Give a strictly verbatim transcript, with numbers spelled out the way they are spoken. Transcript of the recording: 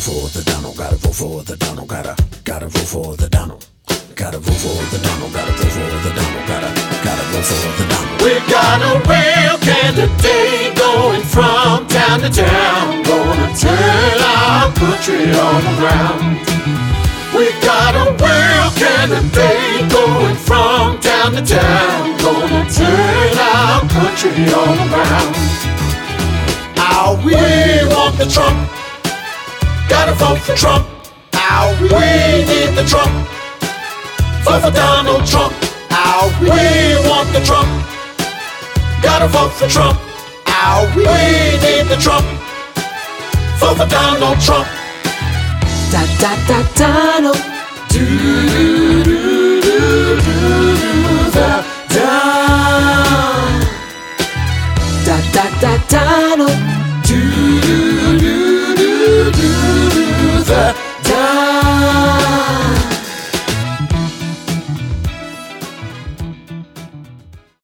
for the Donald, gotta vote for the Donald, gotta, gotta vote for the Donald. Gotta vote for the Donald, gotta vote for the Donald, gotta, gotta vote for the Donald. We got a real candidate going from town to town, gonna turn our country on the ground. We got a real candidate going from town to town, gonna turn our country on the ground. How we want the Trump, gotta vote for Trump. How we need the Trump, vote for Donald Trump. How we want the Trump, gotta vote for Trump. How we need the Trump, vote for Donald Trump. Da da da Donald. Do do do do do the Donald. Da da da Donald. Do do do do do the